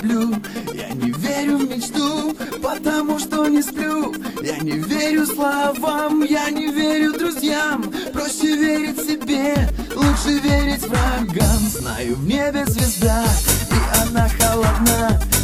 сплю. Я не верю в мечту, потому что не сплю. Я не верю словам, я не верю друзьям. Проще верить себе, лучше верить врагам. Знаю, в небе звезда, и она холодна.